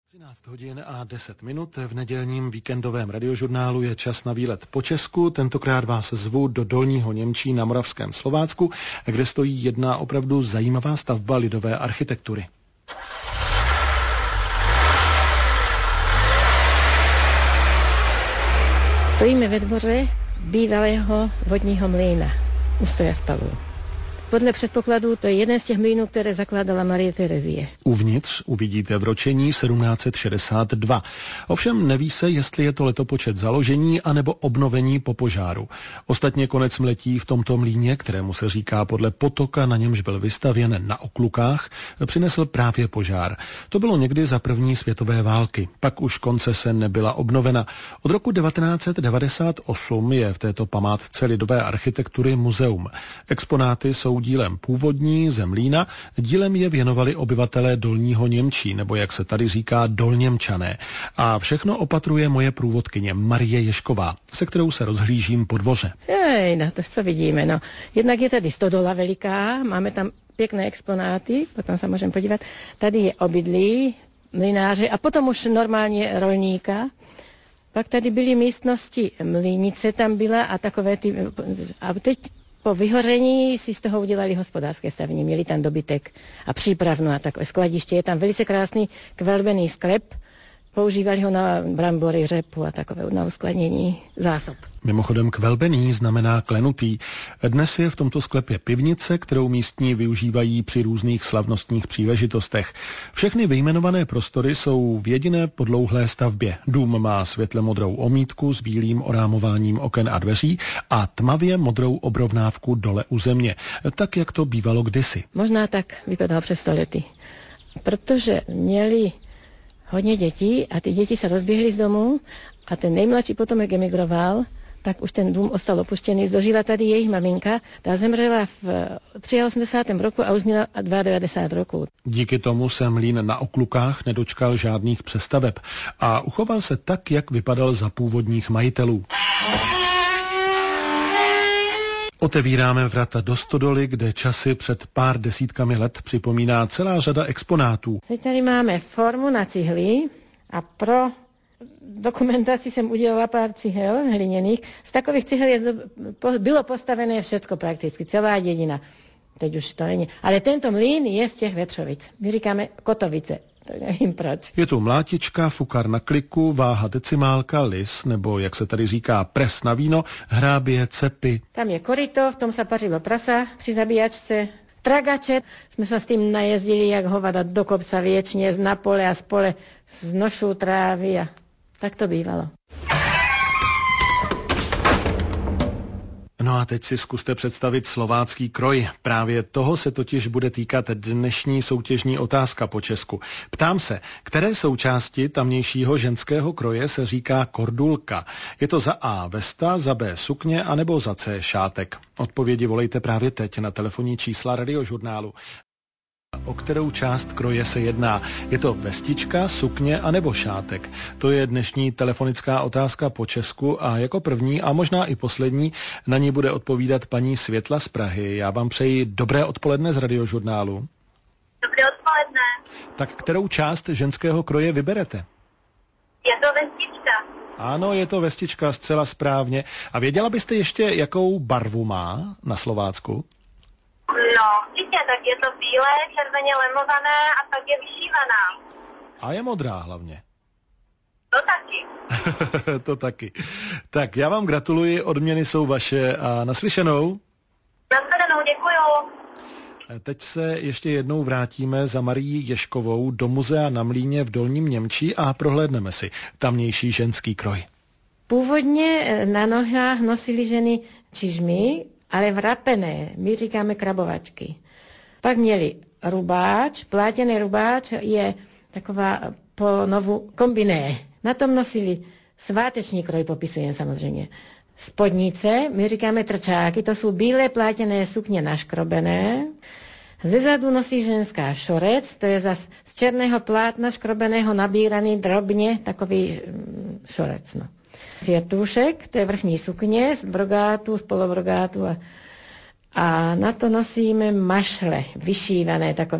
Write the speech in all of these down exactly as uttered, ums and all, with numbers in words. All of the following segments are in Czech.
třináct hodin a deset minut v nedělním víkendovém radiožurnálu je čas na výlet po Česku. Tentokrát vás zvu do Dolního Němčí na Moravském Slovácku, kde stojí jedna opravdu zajímavá stavba lidové architektury. Stojíme ve dvoře bývalého vodního mlýna u Stojaspalů. Podle předpokladů to je jeden z těch mlýnů, které zakládala Marie Terezie. Uvnitř uvidíte vročení sedmnáct set šedesát dva. Ovšem neví se, jestli je to letopočet založení anebo obnovení po požáru. Ostatně konec mletí v tomto mlýně, kterému se říká podle potoka, na němž byl vystavěn na Oklukách, přinesl právě požár. To bylo někdy za první světové války. Pak už koncese nebyla obnovena. Od roku devatenáct set devadesát osm je v této památce lidové architektury muzeum. Exponáty jsou dílem původní ze mlýna, dílem je věnovali obyvatelé Dolního Němčí, nebo jak se tady říká Dolněmčané. A všechno opatruje moje průvodkyně Marie Ješková, se kterou se rozhlížím po dvoře. Jej, no to co vidíme, no. Jednak je tady stodola veliká, máme tam pěkné exponáty, potom se můžeme podívat. Tady je obydlí, mlynáře a potom už normálně rolníka. Pak tady byly místnosti mlýnice, tam byla a takové ty... A teď po vyhoření si z toho udělali hospodářské stavení, měli tam dobytek a přípravnu a takové skladiště. Je tam velice krásný kvelbený sklep, používali ho na brambory, řepu a takové na uskladnění zásob. Mimochodem kvelbený znamená klenutý. Dnes je v tomto sklepě pivnice, kterou místní využívají při různých slavnostních příležitostech. Všechny vyjmenované prostory jsou v jediné podlouhlé stavbě. Dům má světle modrou omítku s bílým orámováním oken a dveří a tmavě modrou obrovnávku dole u země, tak jak to bývalo kdysi. Možná tak vypadalo přes sto lety, protože měli hodně dětí a ty děti se rozběhly z domu a ten nejmladší potomek emigroval, tak už ten dům ostal opuštěný. Dožila tady jejich maminka, ta zemřela v osmdesátém třetím roku a už měla devadesát dva roku. Díky tomu se mlýn na Oklukách nedočkal žádných přestaveb a uchoval se tak, jak vypadal za původních majitelů. Otevíráme vrata do stodoly, kde časy před pár desítkami let připomíná celá řada exponátů. Teď tady máme formu na cihly a pro dokumentaci jsem udělala pár cihel hliněných. Z takových cihel je, bylo postavené všecko prakticky, celá dědina. Teď už to není. Ale tento mlýn je z těch Vetřovic. My říkáme Kotovice. To nevím proč. Je tu mlátička, fukar na kliku, váha decimálka, lis, nebo jak se tady říká pres na víno, hrábě, cepy. Tam je koryto, v tom se pařilo prasa při zabíjačce. Tragače, jsme se s tím najezdili jak hovada do kopca věčně, z na pole a z pole, z nošů trávy a tak to bývalo. No a teď si zkuste představit slovácký kroj. Právě toho se totiž bude týkat dnešní soutěžní otázka po Česku. Ptám se, které součásti tamnějšího ženského kroje se říká kordulka? Je to za A vesta, za B sukně, anebo za C šátek? Odpovědi volejte právě teď na telefonní čísla radiožurnálu. O kterou část kroje se jedná? Je to vestička, sukně anebo šátek? To je dnešní telefonická otázka po Česku a jako první a možná i poslední na ní bude odpovídat paní Světla z Prahy. Já vám přeji dobré odpoledne z radiožurnálu. Dobré odpoledne. Tak kterou část ženského kroje vyberete? Je to vestička. Ano, je to vestička, zcela správně. A věděla byste ještě, jakou barvu má na Slovácku? No, určitě, tak je to bílé, červeně lemované a tak je vyšívaná. A je modrá hlavně. To taky. To taky. Tak já vám gratuluji, odměny jsou vaše a naslyšenou. Naslyšenou, děkuju. Teď se ještě jednou vrátíme za Marií Ješkovou do muzea na Mlýně v Dolním Němčí a prohlédneme si tamnější ženský kroj. Původně na nohách nosily ženy čižmy, ale vrapené, my říkáme krabovačky. Pak měli rubáč, plátěný rubáč je taková po novu kombiné. Na tom nosili sváteční kroj, popisujem samozřejmě. Spodnice, my říkáme trčáky, to jsou bílé plátěné sukně naškrobené. Ze zadu nosí ženská šorec, to je zas z černého plátna škrobeného nabíraný drobně, takový šorec, no. Firtušek, to je vrchní sukně z brogátu, z polobrogátu a, a na to nosíme mašle, vyšívané, takové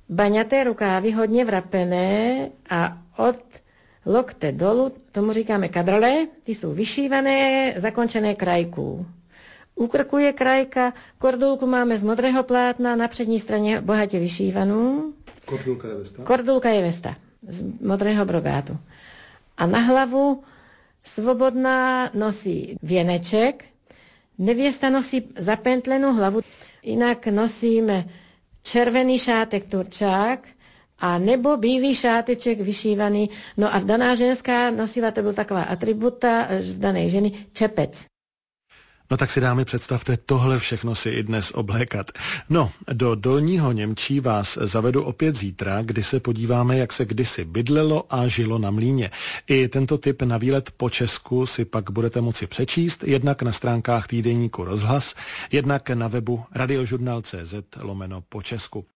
baňaté rukávy, hodně vrapené a od lokte dolu, tomu říkáme kadrle, ty jsou vyšívané, zakončené krajkou. U krku je krajka, kordulku máme z modrého plátna, na přední straně bohatě vyšívanou. Kordulka je vesta? Kordulka je vesta z modrého brogátu. A na hlavu svobodná nosí věneček, nevěsta nosí zapentlenou hlavu, jinak nosíme červený šátek turčák a nebo bílý šáteček vyšívaný. No a daná ženská nosila, to byl taková atributa dané ženy, čepec. No tak si dámy představte, tohle všechno si i dnes oblékat. No, do Dolního Němčí vás zavedu opět zítra, kdy se podíváme, jak se kdysi bydlelo a žilo na mlýně. I tento tip na výlet po Česku si pak budete moci přečíst, jednak na stránkách týdeníku Rozhlas, jednak na webu radiožurnal tečka cé zet lomeno po Česku.